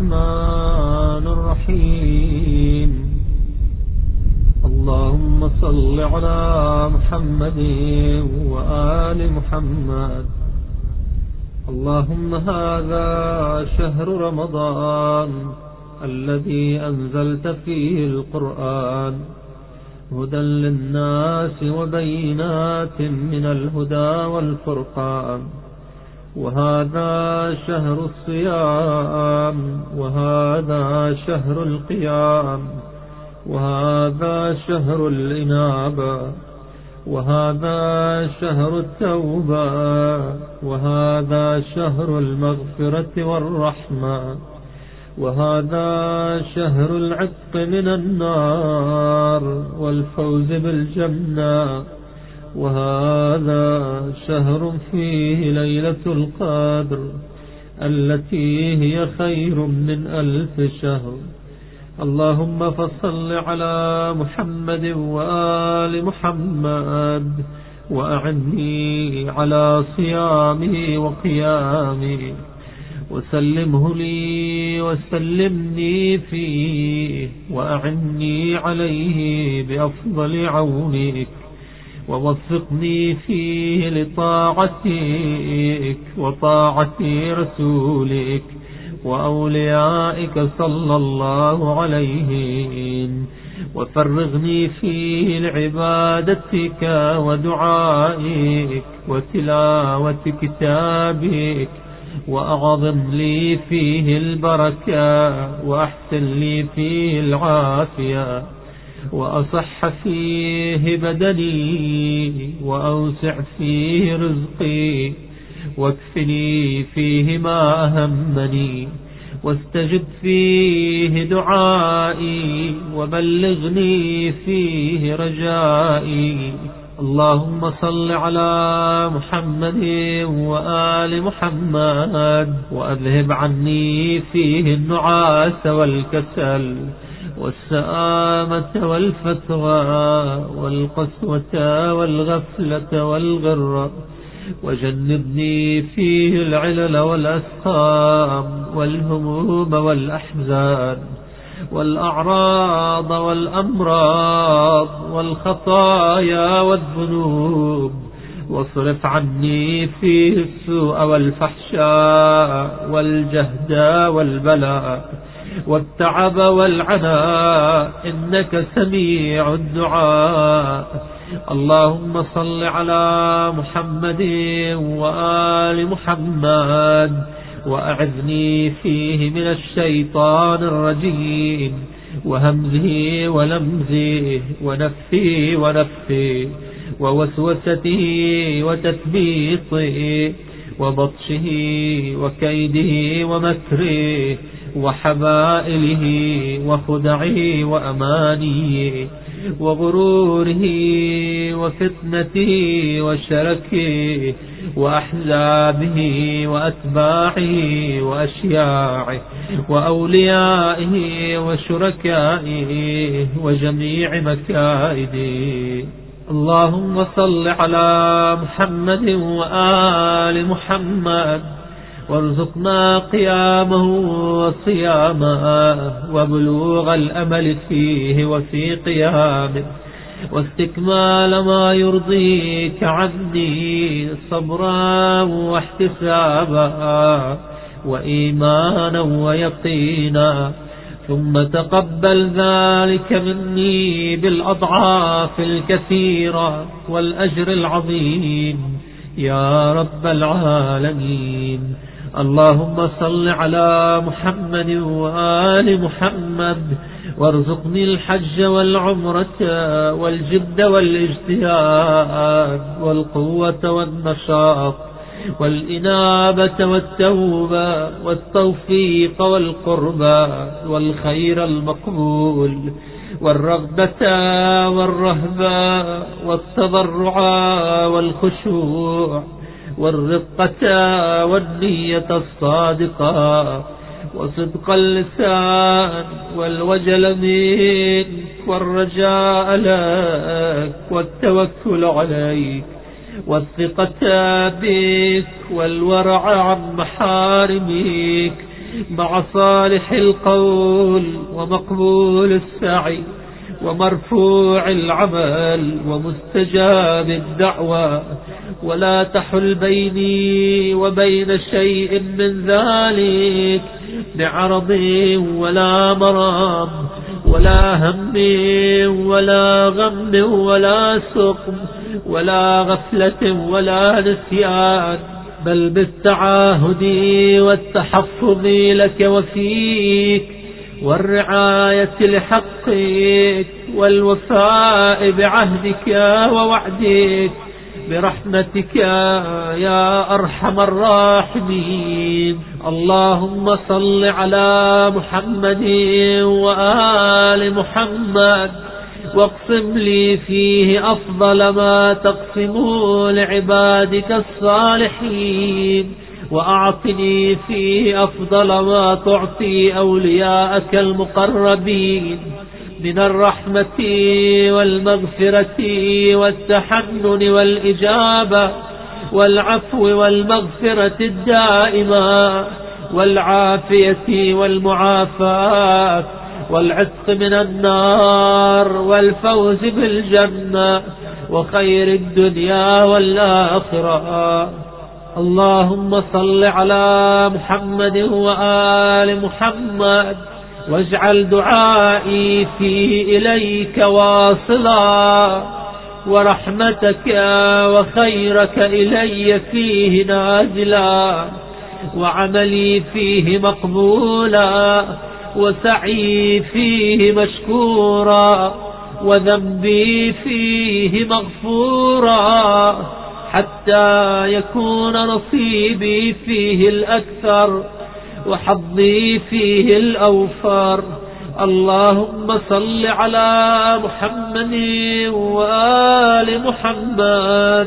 الرحمن الرحيم. اللهم صل على محمد وآل محمد. اللهم هذا شهر رمضان الذي أنزلت فيه القرآن هدى للناس وبينات من الهدى والفرقان، وهذا شهر الصيام، وهذا شهر القيام، وهذا شهر الإنابة، وهذا شهر التوبة، وهذا شهر المغفرة والرحمة، وهذا شهر العتق من النار والفوز بالجنة، وهذا شهر فيه ليلة القدر التي هي خير من 1000 شهر. اللهم فصل على محمد وآل محمد، وأعني على صيامه وقيامه، وسلمه لي وسلمني فيه، وأعني عليه بأفضل عونك، ووفقني فيه لطاعتك وطاعة رسولك وأوليائك صلى الله عليهم، وفرغني فيه لعبادتك ودعائك وتلاوة كتابك، وأعظم لي فيه البركة، وأحسن لي فيه العافية، وأصح فيه بدني، وأوسع فيه رزقي، واكفني فيه ما أهمني، واستجب فيه دعائي، وبلغني فيه رجائي. اللهم صل على محمد وآل محمد، وأذهب عني فيه النعاس والكسل والسآمة والفتوى والقسوة والغفلة والغرة، وجنبني فيه العلل والأسقام والهموم والأحزان والأعراض والأمراض والخطايا والذنوب، واصرف عني فيه السوء والفحشاء والجهد والبلاء والتعب والعناء، إنك سميع الدعاء. اللهم صل على محمد وآل محمد، وأعذني فيه من الشيطان الرجيم وهمزه ولمزه ونفه ونفه ووسوسته وتثبيطه وبطشه وكيده ومكره وحبائله وخدعه وأمانيه وغروره وفتنته وشركه وأحزابه وأتباعه وأشياعه وأوليائه وشركائه وجميع مكائده. اللهم صل على محمد وآل محمد، وارزقنا قيامه وصيامه، وبلوغ الأمل فيه وفي قيامه، واستكمال ما يرضيك عني، صبرا واحتسابا وإيمانا ويقينا. ثم تقبل ذلك مني بالأضعاف الكثيرة والأجر العظيم يا رب العالمين. اللهم صل على محمد وآل محمد، وارزقني الحج والعمرة والجد والاجتهاد والقوة والنشاط والإنابة والتوبة والتوفيق والقربة والخير المقبول والرغبة والرهبة والتضرع والخشوع والرقة والنية الصادقة وصدق اللسان والوجل منك والرجاء لك والتوكل عليك والثقة بك والورع عن محارمك مع صالح القول ومقبول السعي ومرفوع العمل ومستجاب الدعوة، ولا تحل بيني وبين شيء من ذلك بعرض ولا مرض ولا هم ولا غم ولا سقم ولا غفلة ولا نسيان، بل بالتعاهد والتحفظ لك وفيك والرعاية لحقك والوفاء بعهدك ووعدك برحمتك يا أرحم الراحمين. اللهم صل على محمد وآل محمد، واقسم لي فيه أفضل ما تقسم لعبادك الصالحين، وأعطني فيه أفضل ما تعطي أولياءك المقربين من الرحمة والمغفرة والتحنن والإجابة والعفو والمغفرة الدائمة والعافية والمعافاة والعتق من النار والفوز بالجنة وخير الدنيا والآخرة. اللهم صل على محمد وآل محمد، واجعل دعائي فيه إليك واصلا، ورحمتك وخيرك إلي فيه نازلا، وعملي فيه مقبولا، وسعي فيه مشكورا، وذنبي فيه مغفورا، حتى يكون نصيبي فيه الأكثر وحظي فيه الأوفر. اللهم صل على محمد وآل محمد،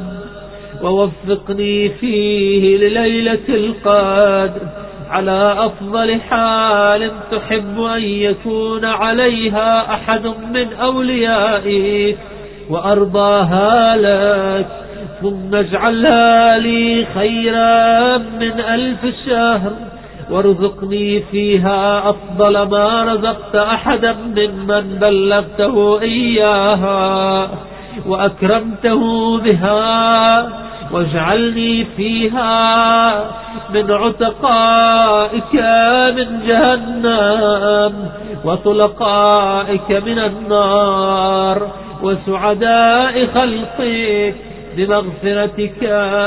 ووفقني فيه لليلة القدر على أفضل حال تحب أن يكون عليها أحد من أوليائك وأرضاها لك، ثم اجعلها لي خيرا من 1000 شهر، وارزقني فيها أفضل ما رزقت أحدا ممن بلغته إياها وأكرمته بها، واجعلني فيها من عتقائك من جهنم وطلقائك من النار وسعداء خلقك بمغفرتك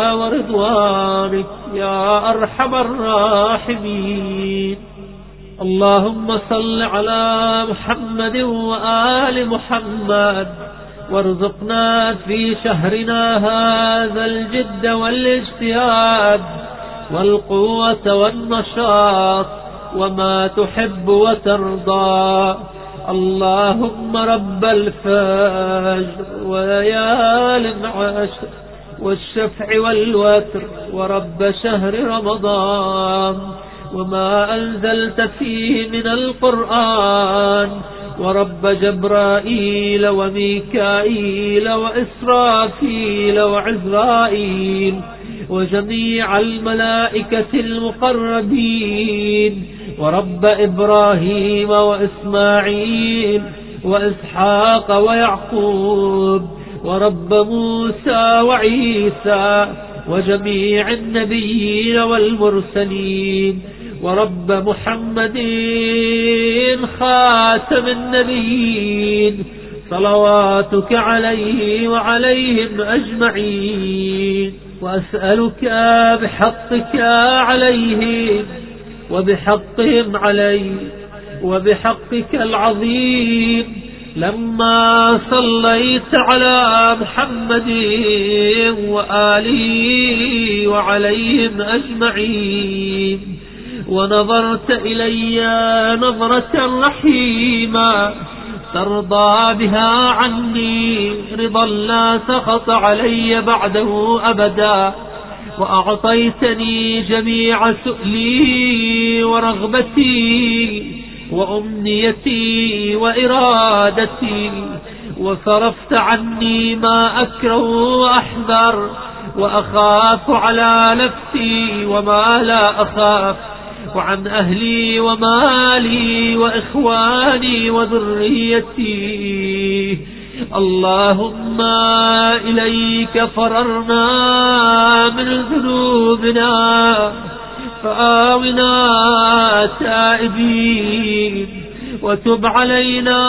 ورضوانك يا أرحم الراحمين. اللهم صل على محمد وآل محمد، وارزقنا في شهرنا هذا الجد والاجتهاد والقوة والنشاط وما تحب وترضى. اللهم رب الفجر وليال العشر والشفع والوتر، ورب شهر رمضان وما أنزلت فيه من القرآن، ورب جبرائيل وميكائيل وإسرافيل وعزرائيل وجميع الملائكة المقربين، ورب إبراهيم وإسماعيل وإسحاق ويعقوب، ورب موسى وعيسى وجميع النبيين والمرسلين، ورب محمد خاتم النبيين صلواتك عليه وعليهم أجمعين. وأسألك بحقك عليهم وبحقهم علي وبحقك العظيم، لما صليت على محمد وآله وعليهم أجمعين، ونظرت إلي نظرة رحيمة ترضى بها عني رضا لا سخط علي بعده أبدا، وأعطيتني جميع سؤلي ورغبتي وأمنيتي وإرادتي، وصرفت عني ما أكره وأحذر وأخاف على نفسي وما لا أخاف، وعن أهلي ومالي وإخواني وذريتي. اللهم إليك فررنا من ذنوبنا فآونا تائبين، وتب علينا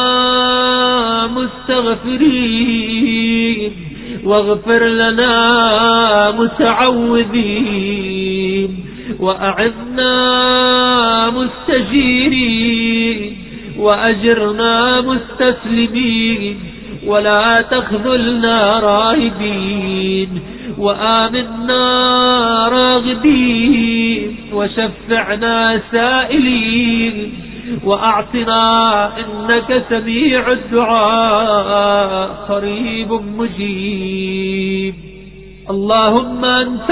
مستغفرين، واغفر لنا متعوذين، وأعذنا مستجيرين، وأجرنا مستسلمين، ولا تخذلنا راهبين، وآمنا راغبين، وشفعنا سائلين، وأعطنا إنك سميع الدعاء قريب مجيب. اللهم أنت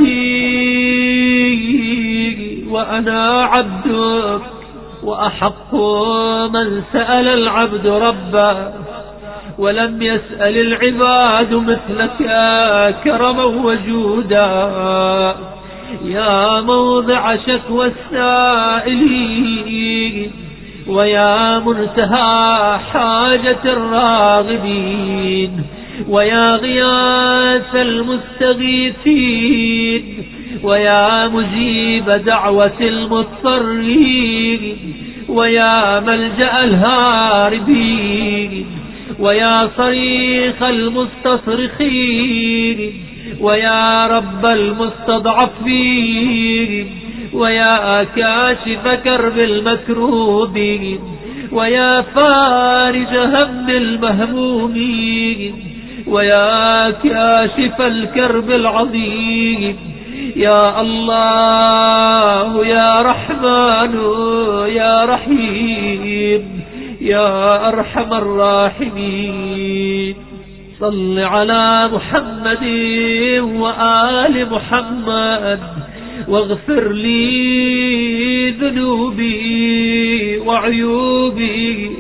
ربي وأنا عبدك، وأحق من سأل العبد ربه، ولم يسأل العباد مثلك كرما وجودا. يا موضع شكوى السائلين، ويا منتهى حاجة الراغبين، ويا غياث المستغيثين، ويا مجيب دعوة المضطرين، ويا ملجأ الهاربين، ويا صريخ المستصرخين، ويا رب المستضعفين، ويا كاشف كرب المكروبين، ويا فارج هم المهمومين، ويا كاشف الكرب العظيم. يا الله يا رحمن يا رحيم يا أرحم الراحمين. صل على محمد وآل محمد، واغفر لي ذنوبي وعيوبي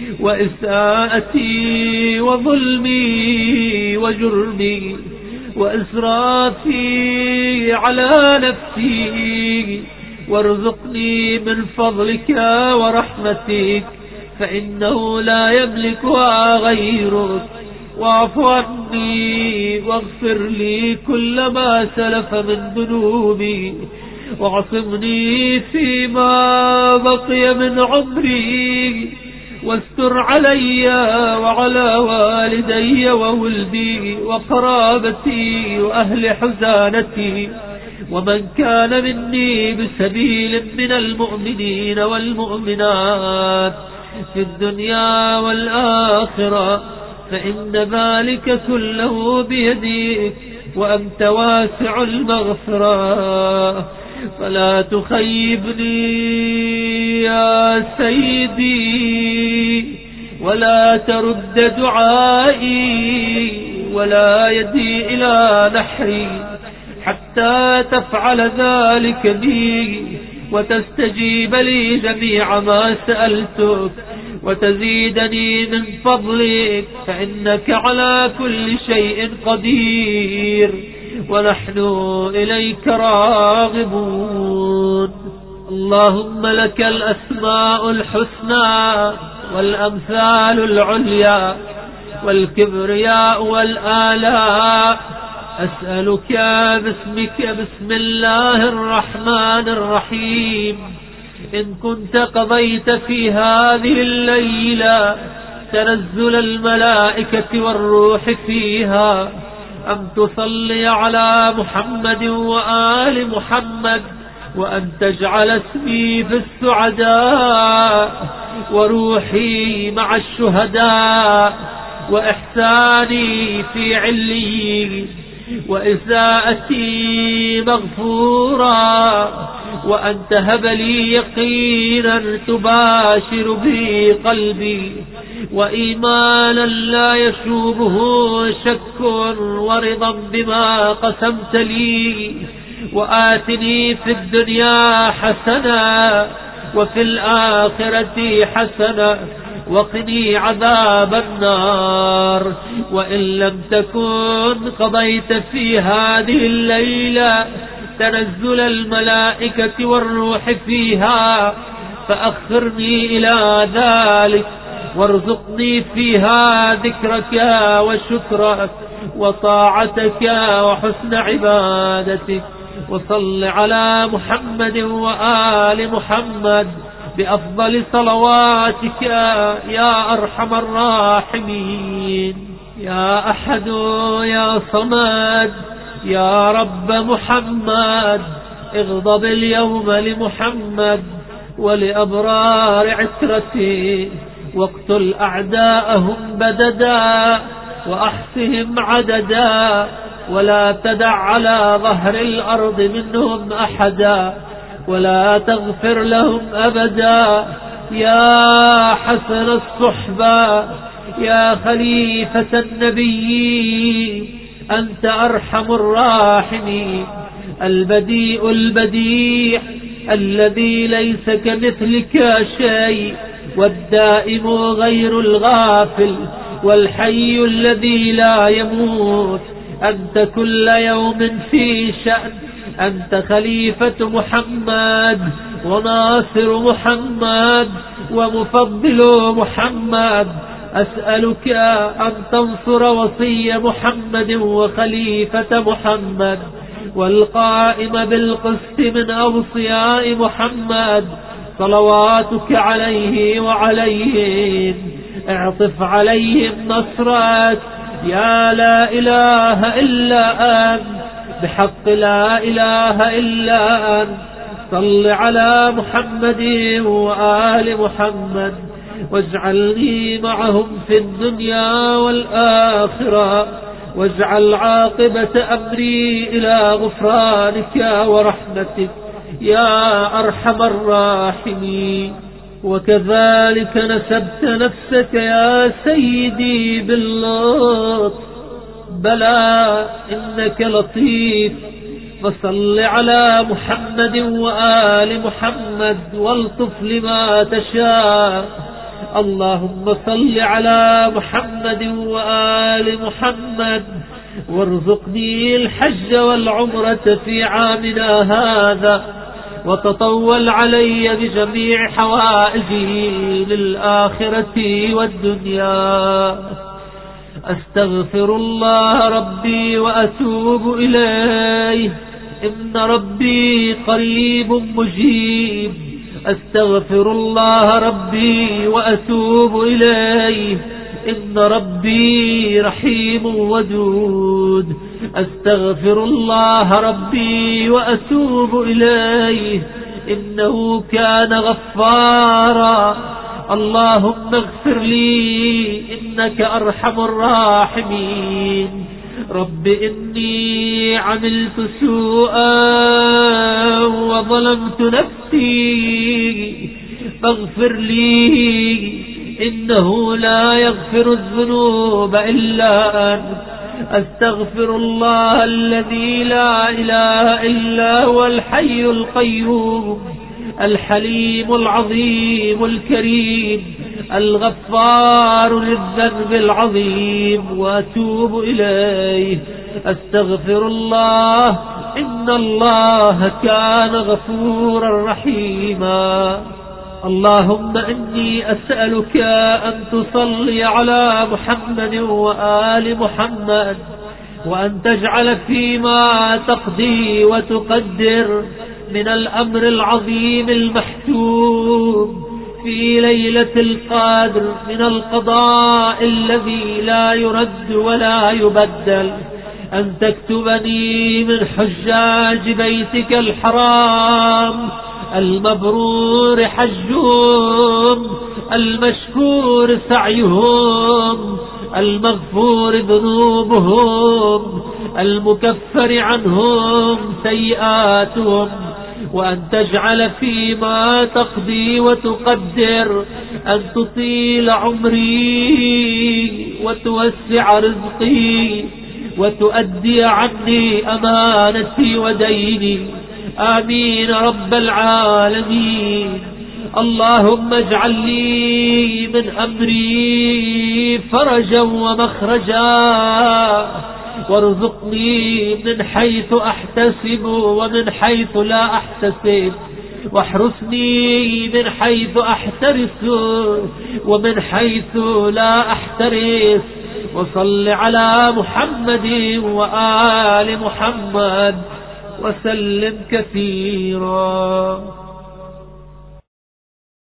وإساءتي وظلمي وجرمي وإسرافي على نفسي، وارزقني من فضلك ورحمتك، فإنه لا يملكها غيرك. واعف عني واغفر لي كل ما سلف من ذنوبي، واعصمني فيما بقي من عمري، واستر علي وعلى والدي وولدي وقرابتي وأهل حزانتي، ومن كان مني بسبيل من المؤمنين والمؤمنات في الدنيا والآخرة، فإن ذلك كله بيديك، وأنت واسع المغفرة، فلا تخيبني يا سيدي، ولا ترد دعائي ولا يدي إلى نحري، حتى تفعل ذلك بي وتستجيب لي جميع ما سألتك، وتزيدني من فضلك، فإنك على كل شيء قدير، ونحن إليك راغبون. اللهم لك الأسماء الحسنى والأمثال العليا والكبرياء والآلاء. أسألك باسمك بسم الله الرحمن الرحيم، إن كنت قضيت في هذه الليلة تنزل الملائكة والروح فيها، أن تصلي على محمد وآل محمد، وأن تجعل اسمي في السعداء، وروحي مع الشهداء، وإحساني في عليين، وإساءتي مغفورا، وأن تهب لي يقينا تباشر به قلبي، وإيمانا لا يشوبه شك، ورضا بما قسمت لي. وآتني في الدنيا حسنة وفي الآخرة حسنة، وقني عذاب النار. وإن لم تكن قضيت في هذه الليلة تنزل الملائكة والروح فيها، فأخرني إلى ذلك وارزقني فيها ذكرك وشكرك وطاعتك وحسن عبادتك. وصل على محمد وآل محمد بأفضل صلواتك يا أرحم الراحمين. يا أحد يا صمد يا رب محمد، اغضب اليوم لمحمد ولأبرار عترته، واقتل أعداءهم بددا وأحصهم عددا، ولا تدع على ظهر الأرض منهم أحدا، ولا تغفر لهم أبدا. يا حسن الصحبة يا خليفة النبي، أنت أرحم الراحمين، البديء البديع الذي ليس كمثلك شيء، والدائم غير الغافل، والحي الذي لا يموت. أنت كل يوم في شأن، أنت خليفة محمد وناصر محمد ومفضل محمد. أسألك أن تنصر وصي محمد وخليفة محمد والقائم بالقسط من أوصياء محمد، صلواتك عليه وعليهم. اعطف عليهم نصرك يا لا إله إلا أنت، بحق لا إله إلا أنت. صل على محمد وآل محمد، واجعلني معهم في الدنيا والآخرة، واجعل عاقبة أمري إلى غفرانك ورحمتك يا أرحم الراحمين. وكذلك نسبت نفسك يا سيدي باللطف، بلى إنك لطيف. فصل على محمد وآل محمد والطف لما تشاء. اللهم صل على محمد وآل محمد، وارزقني الحج والعمرة في عامنا هذا، وتطول علي بجميع حوائجي للآخرة والدنيا. أستغفر الله ربي وأتوب إليه، إن ربي قريب مجيب. أستغفر الله ربي وأتوب إليه، إن ربي رحيم ودود. أستغفر الله ربي وأتوب إليه، إنه كان غفارا. اللهم اغفر لي إنك أرحم الراحمين. رب إني عملت سوءا وظلمت نفسي فاغفر لي، إنه لا يغفر الذنوب إلا أنت. أستغفر الله الذي لا إله إلا هو الحي القيوم، الحليم العظيم الكريم الغفار للذنب العظيم، وأتوب إليه. أستغفر الله، إن الله كان غفورا رحيما. اللهم إني أسألك أن تصلي على محمد وآل محمد، وأن تجعل فيما تقضي وتقدر من الأمر العظيم المحتوم في ليلة القدر من القضاء الذي لا يرد ولا يبدل، أن تكتبني من حجاج بيتك الحرام المبرور حجهم، المشكور سعيهم، المغفور ذنوبهم، المكفر عنهم سيئاتهم. وأن تجعل فيما تقضي وتقدر أن تطيل عمري وتوسع رزقي وتؤدي عني أمانتي وديني، آمين رب العالمين. اللهم اجعل لي من أمري فرجا ومخرجا، وارزقني من حيث أحتسب ومن حيث لا أحتسب، واحرسني من حيث أحترس ومن حيث لا أحترس. وصل على محمد وآل محمد وسلم كثيرا.